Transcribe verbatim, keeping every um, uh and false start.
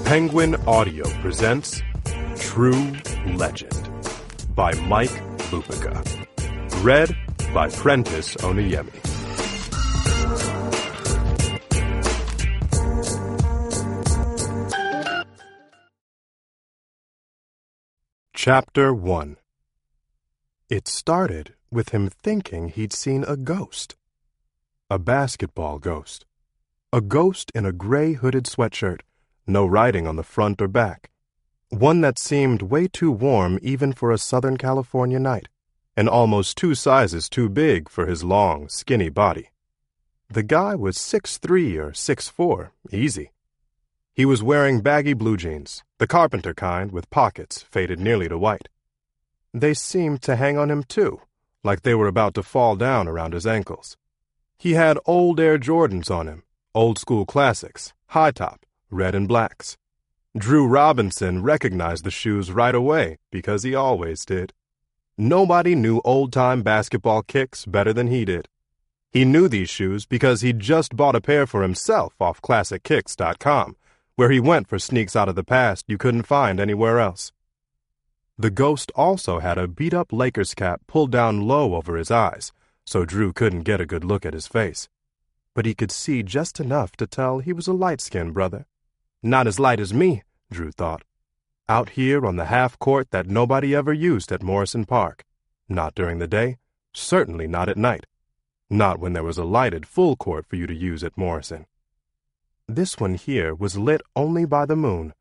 Penguin Audio presents True Legend by Mike Lupica. Read by Prentice Oniyemi. Chapter one. It started with him thinking he'd seen a ghost. A basketball ghost. A ghost in a gray hooded sweatshirt, no writing on the front or back. One that seemed way too warm even for a Southern California night, and almost two sizes too big for his long, skinny body. The guy was six three or six four, easy. He was wearing baggy blue jeans, the carpenter kind with pockets faded nearly to white. They seemed to hang on him too, like they were about to fall down around his ankles. He had old Air Jordans on him, old school classics, high top, red and blacks. Drew Robinson recognized the shoes right away because he always did. Nobody knew old-time basketball kicks better than he did. He knew these shoes because he'd just bought a pair for himself off classic kicks dot com, where he went for sneaks out of the past you couldn't find anywhere else. The ghost also had a beat-up Lakers cap pulled down low over his eyes, so Drew couldn't get a good look at his face. But he could see just enough to tell he was a light-skinned brother. Not as light as me, Drew thought. Out here on the half-court that nobody ever used at Morrison Park. Not during the day, certainly not at night. Not when there was a lighted full court for you to use at Morrison. This one here was lit only by the moon,